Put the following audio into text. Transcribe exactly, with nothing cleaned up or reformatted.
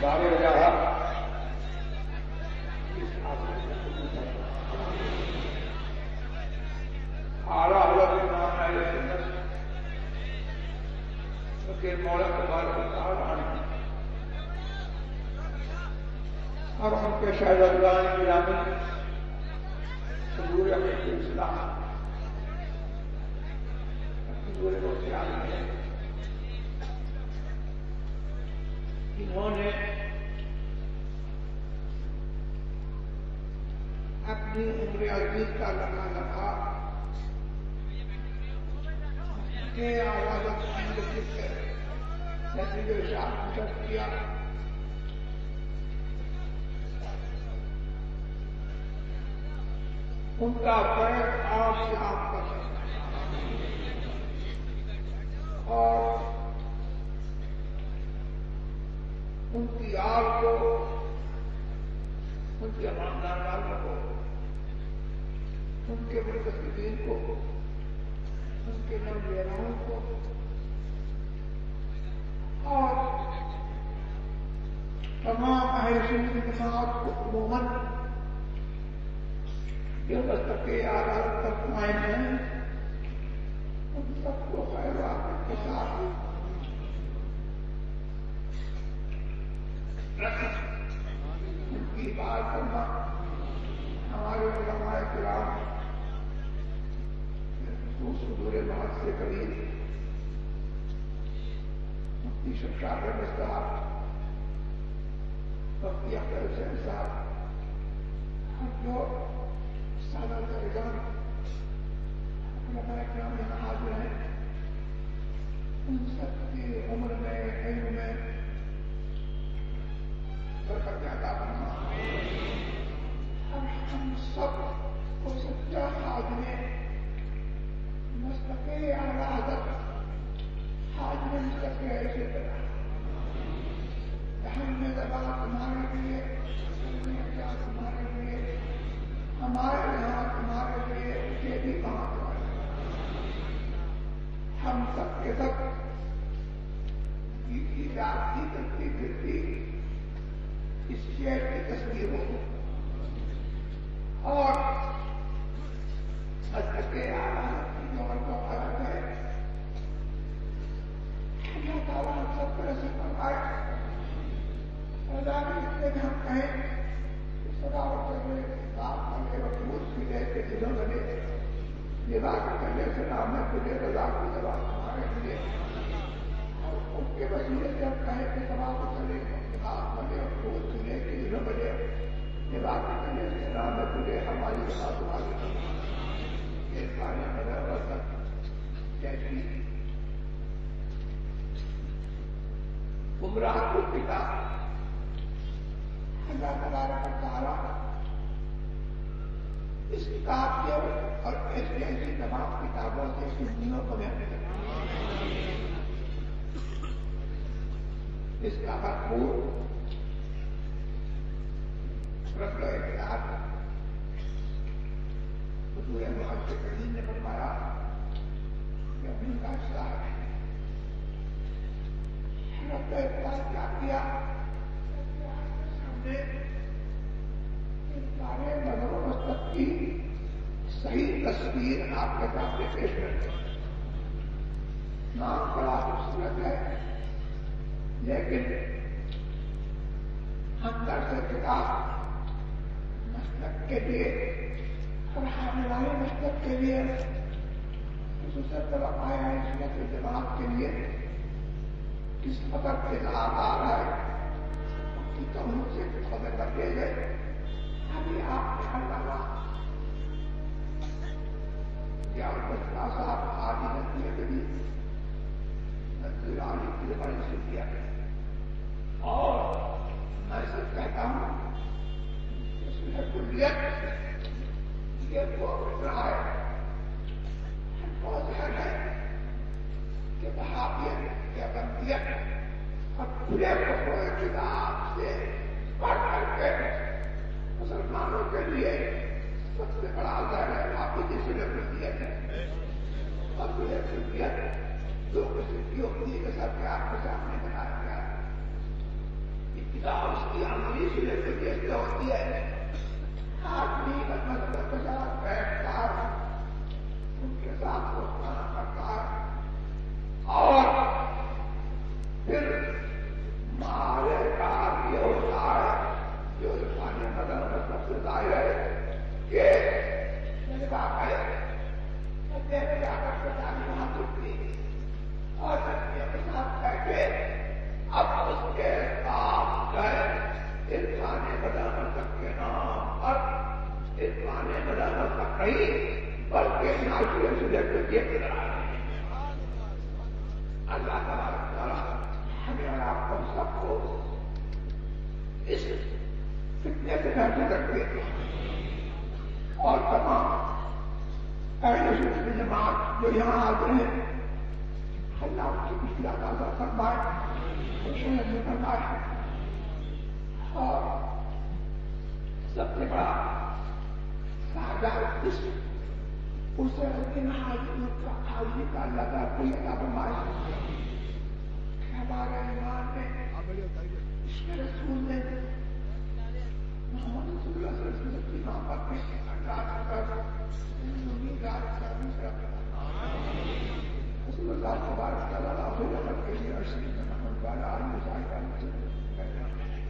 بارے وجہ اعلیٰ حضرت امام اہل سنت کے مولا تبارک و تعالی اور ان کے شاہزادگان گرامی حضور احمد اسلام حضور کو خیال ہے انہوں نے اپنی عمر عزیز کا لمحہ لمحہ کے آوازت نتیجے شاہ مشرف کیا ان کا فیض آپ سے آپ کا اور ان کی آگ کو ان کے خاندان والوں کو ان کے مرتکبین کو ان کے نوجوانوں کو اور تمام اہل سنت کے ساتھ کو عموماً جو مستقی عدالت پر قائم ہیں ان سب کو خیر وعافیت کے ساتھ ان کی بات کرنا ہمارے علماء کرام حضور بہت سے قریب مفتی شمشاد احمد صاحب مفتی اختر حسین صاحب اور جو سادہ درجان علماء کرام یہاں حاضر ہیں ان سب کی عمر میں علم میں برکت عطا فرما اور ہم سب کو سچا خادم مستقل اعلیٰ حضرت خادم مستقل ایسے بنا ہم نے دبا تمہارے لیے کیا تمہارے لیے ہمارے یہاں تمہارے لیے اسے بھی کہاں ہم سب کے سب کی رات کی کرتی پھرتی اس شہر کی تصویر ہو اور مستقل اعلیٰ اور کو فرق ہے اللہ تعالیٰ ہم سب طرح سے فرمائے اللہ اس سے ہم کہیں سداوت کرنے بات کرنے وقت کی رہتے دنوں بنے ندا کرنے سے نام ہے تجھے رضا کی دوا ہمارے لیے اور اس کے وسیلے سے ہم کہیں کہ سداوت کرنے بات بنے اور کی رہتے دنوں بنے ندا کرنے سے نام ہے تجھے ہماری دوا تمہاری جیسی گمراہ کو پتا اللہ تبارک و تعالیٰ اس کتاب کے اور ایسی ایسی تمام کتابوں سے سنیوں کو محنت اس کا بھرپور رد و اعتراض حضور محمد کریم نے فرمایا کہ اپنی کا اصلاح ہے رد و اعتراض کیا کیا ہم نے اس سارے نظر و مستق کی صحیح تصویر آپ کے سامنے پیش کرتے نام بڑا خوبصورت ہے لیکن اندر سے کتاب مسلک کے لیے اور آنے والے مسلک کے لیے خصوصاً طرف آیا ہے اس کے جواب کے لیے کس قدر کے لاभ آ رہا ہے ان کی کموں سے خبر کر دے گئے ابھی آپ خیال لگا یا بچہ صاحب آدھی نتی ہے کبھی نتی رانی کی بڑی سے کیا اور میں سب کہتا ہوں اس میں کلیت یہ وہ رہا ہے بہت ظاہر ہے کہ وہابیت یا بندیت اور پورے ہوئے کتاب سے پڑھ کر کے مسلمانوں کے لیے سب سے بڑا ظاہر ہے آپ کی جیسے بندیت ہے اور پورے بندیت جو کسی کی ہوتی ہے سب کے آپ کے سامنے بنایا گیا اس کی عملی صورت کیسے ہوتی ہے؟ آدمی کا مطلب کے ساتھ بیٹھتا ہے، ان کے ساتھ وہ کھانا کرتا ہے، اور پھر مارے کار یہ ہوتا ہے جو انسانی بدن کا سب سے ظاہر ہے کہ لڑکا ہے میرے جا کر کے جانی وہاں دکھتی اور لڑکیوں کے ساتھ بیٹھے، اب اس کے ساتھ گئے انسانی بدن تک کے نام پر انسانی بدن تک نہیں بلکہ ناشیے سے لے کر یہ کرا اللہ تبارک تعالیٰ ہمیں اور آپ کو سب کو اس فتنے سے محفوظ رکھے اور تمام اہل سنت کی جماعت جو یہاں آتے ہیں اللہ ان کی پچھلا تازہ فرمائے خوشیاں بھی فرمائے، اور سب سے بڑا سعادت اس اسے ان حاضروں کا حاضری کا اللہ تعالیٰ کو عطا فرمائے کہ ہمارے ایمان میں اس کے رسول نے محمد رسول اللہ صلی اللہ علیہ وسلم کی محبت میں اللہ کر امید رات کا دوسرا رسول اللہ تبارک تعالیٰ علیہ وسلم کے لیے ارشد محمد والا